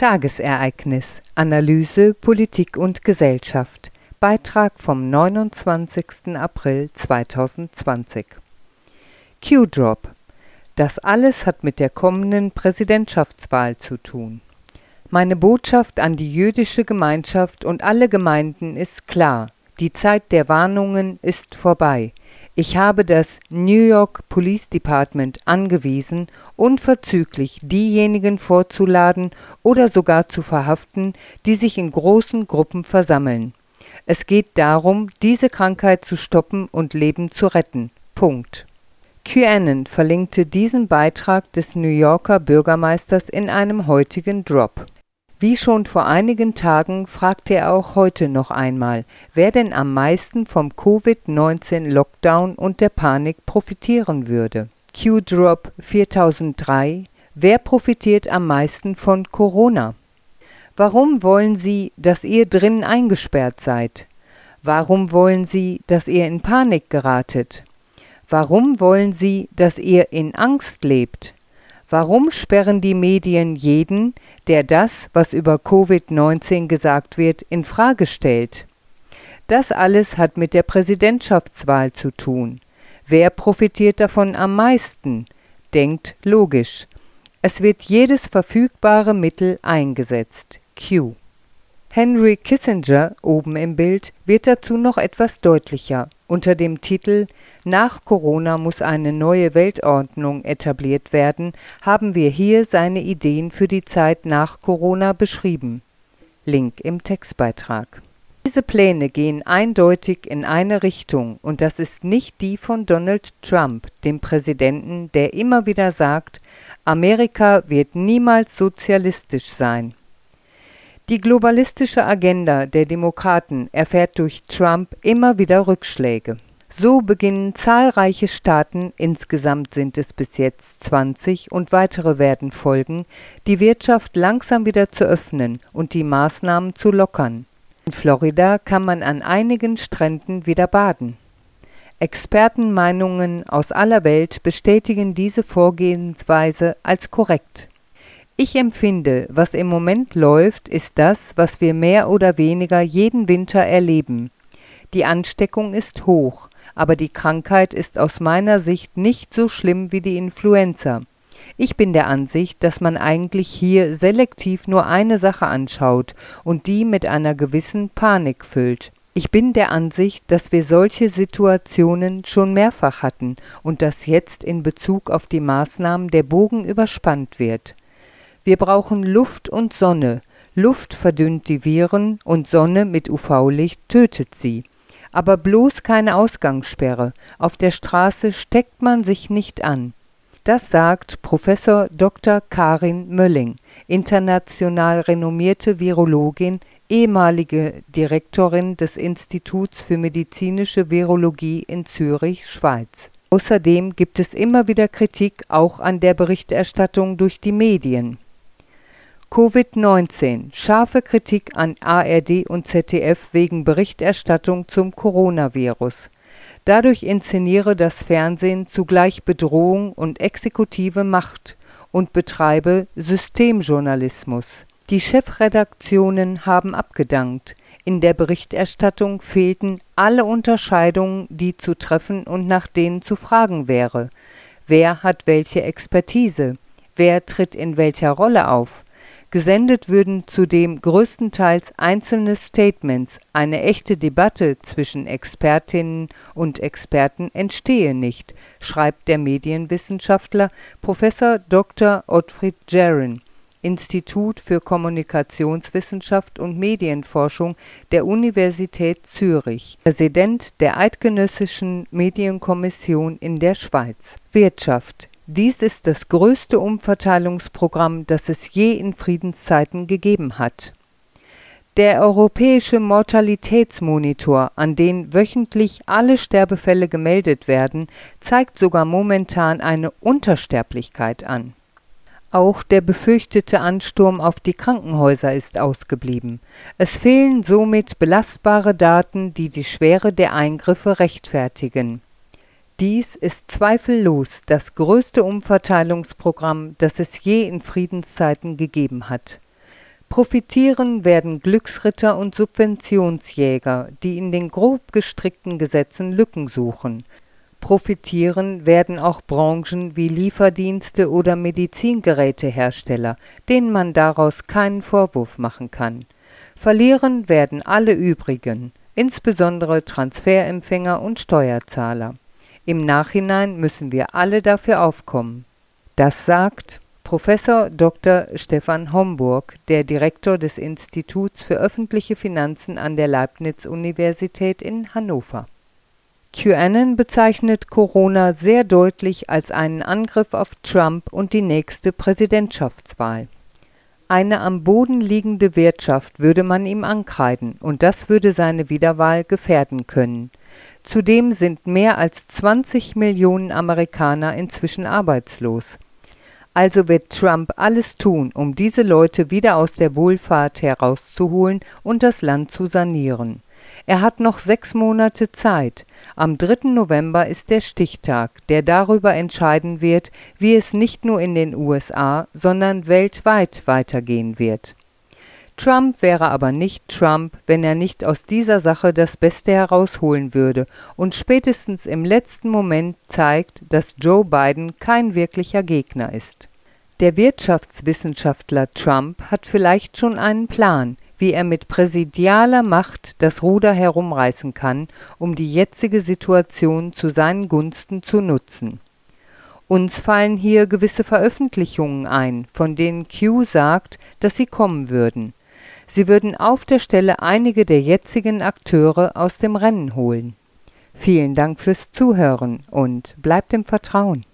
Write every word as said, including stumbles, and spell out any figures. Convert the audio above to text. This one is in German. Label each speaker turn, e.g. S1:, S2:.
S1: Tagesereignis, Analyse, Politik und Gesellschaft. Beitrag vom neunundzwanzigsten April zweitausendzwanzig. Q-Drop. Das alles hat mit der kommenden Präsidentschaftswahl zu tun. Meine Botschaft an die jüdische Gemeinschaft und alle Gemeinden ist klar. Die Zeit der Warnungen ist vorbei. Ich habe das New York Police Department angewiesen, unverzüglich diejenigen vorzuladen oder sogar zu verhaften, die sich in großen Gruppen versammeln. Es geht darum, diese Krankheit zu stoppen und Leben zu retten. Punkt. QAnon verlinkte diesen Beitrag des New Yorker Bürgermeisters in einem heutigen Drop. Wie schon vor einigen Tagen fragte er auch heute noch einmal, wer denn am meisten vom Covid neunzehn Lockdown und der Panik profitieren würde. Q-Drop viertausenddrei. Wer profitiert am meisten von Corona? Warum wollen Sie, dass ihr drin eingesperrt seid? Warum wollen Sie, dass ihr in Panik geratet? Warum wollen Sie, dass ihr in Angst lebt? Warum sperren die Medien jeden, der das, was über Covid neunzehn gesagt wird, in Frage stellt? Das alles hat mit der Präsidentschaftswahl zu tun. Wer profitiert davon am meisten? Denkt logisch. Es wird jedes verfügbare Mittel eingesetzt. Q. Henry Kissinger, oben im Bild, wird dazu noch etwas deutlicher. Unter dem Titel »Nach Corona muss eine neue Weltordnung etabliert werden«, haben wir hier seine Ideen für die Zeit nach Corona beschrieben. Link im Textbeitrag. Diese Pläne gehen eindeutig in eine Richtung, und das ist nicht die von Donald Trump, dem Präsidenten, der immer wieder sagt, Amerika wird niemals sozialistisch sein. Die globalistische Agenda der Demokraten erfährt durch Trump immer wieder Rückschläge. So beginnen zahlreiche Staaten, insgesamt sind es bis jetzt zwanzig und weitere werden folgen, die Wirtschaft langsam wieder zu öffnen und die Maßnahmen zu lockern. In Florida kann man an einigen Stränden wieder baden. Expertenmeinungen aus aller Welt bestätigen diese Vorgehensweise als korrekt. Ich empfinde, was im Moment läuft, ist das, was wir mehr oder weniger jeden Winter erleben. Die Ansteckung ist hoch, aber die Krankheit ist aus meiner Sicht nicht so schlimm wie die Influenza. Ich bin der Ansicht, dass man eigentlich hier selektiv nur eine Sache anschaut und die mit einer gewissen Panik füllt. Ich bin der Ansicht, dass wir solche Situationen schon mehrfach hatten und dass jetzt in Bezug auf die Maßnahmen der Bogen überspannt wird. Wir brauchen Luft und Sonne. Luft verdünnt die Viren und Sonne mit U V-Licht tötet sie. Aber bloß keine Ausgangssperre. Auf der Straße steckt man sich nicht an. Das sagt Professor Doktor Karin Mölling, international renommierte Virologin, ehemalige Direktorin des Instituts für medizinische Virologie in Zürich, Schweiz. Außerdem gibt es immer wieder Kritik auch an der Berichterstattung durch die Medien. Covid neunzehn. Scharfe Kritik an A R D und Z D F wegen Berichterstattung zum Coronavirus. Dadurch inszeniere das Fernsehen zugleich Bedrohung und exekutive Macht und betreibe Systemjournalismus. Die Chefredaktionen haben abgedankt. In der Berichterstattung fehlten alle Unterscheidungen, die zu treffen und nach denen zu fragen wäre. Wer hat welche Expertise? Wer tritt in welcher Rolle auf? Gesendet würden zudem größtenteils einzelne Statements. Eine echte Debatte zwischen Expertinnen und Experten entstehe nicht, schreibt der Medienwissenschaftler Professor Doktor Ottfried Jahren, Institut für Kommunikationswissenschaft und Medienforschung der Universität Zürich, Präsident der Eidgenössischen Medienkommission in der Schweiz. Wirtschaft. Dies ist das größte Umverteilungsprogramm, das es je in Friedenszeiten gegeben hat. Der europäische Mortalitätsmonitor, an den wöchentlich alle Sterbefälle gemeldet werden, zeigt sogar momentan eine Untersterblichkeit an. Auch der befürchtete Ansturm auf die Krankenhäuser ist ausgeblieben. Es fehlen somit belastbare Daten, die die Schwere der Eingriffe rechtfertigen. Dies ist zweifellos das größte Umverteilungsprogramm, das es je in Friedenszeiten gegeben hat. Profitieren werden Glücksritter und Subventionsjäger, die in den grob gestrickten Gesetzen Lücken suchen. Profitieren werden auch Branchen wie Lieferdienste oder Medizingerätehersteller, denen man daraus keinen Vorwurf machen kann. Verlieren werden alle übrigen, insbesondere Transferempfänger und Steuerzahler. Im Nachhinein müssen wir alle dafür aufkommen. Das sagt Professor Doktor Stefan Homburg, der Direktor des Instituts für öffentliche Finanzen an der Leibniz-Universität in Hannover. QAnon bezeichnet Corona sehr deutlich als einen Angriff auf Trump und die nächste Präsidentschaftswahl. Eine am Boden liegende Wirtschaft würde man ihm ankreiden, und das würde seine Wiederwahl gefährden können. Zudem sind mehr als zwanzig Millionen Amerikaner inzwischen arbeitslos. Also wird Trump alles tun, um diese Leute wieder aus der Wohlfahrt herauszuholen und das Land zu sanieren. Er hat noch sechs Monate Zeit. Am dritten November ist der Stichtag, der darüber entscheiden wird, wie es nicht nur in den U S A, sondern weltweit weitergehen wird. Trump wäre aber nicht Trump, wenn er nicht aus dieser Sache das Beste herausholen würde und spätestens im letzten Moment zeigt, dass Joe Biden kein wirklicher Gegner ist. Der Wirtschaftswissenschaftler Trump hat vielleicht schon einen Plan, wie er mit präsidialer Macht das Ruder herumreißen kann, um die jetzige Situation zu seinen Gunsten zu nutzen. Uns fallen hier gewisse Veröffentlichungen ein, von denen Q sagt, dass sie kommen würden. Sie würden auf der Stelle einige der jetzigen Akteure aus dem Rennen holen. Vielen Dank fürs Zuhören und bleibt im Vertrauen.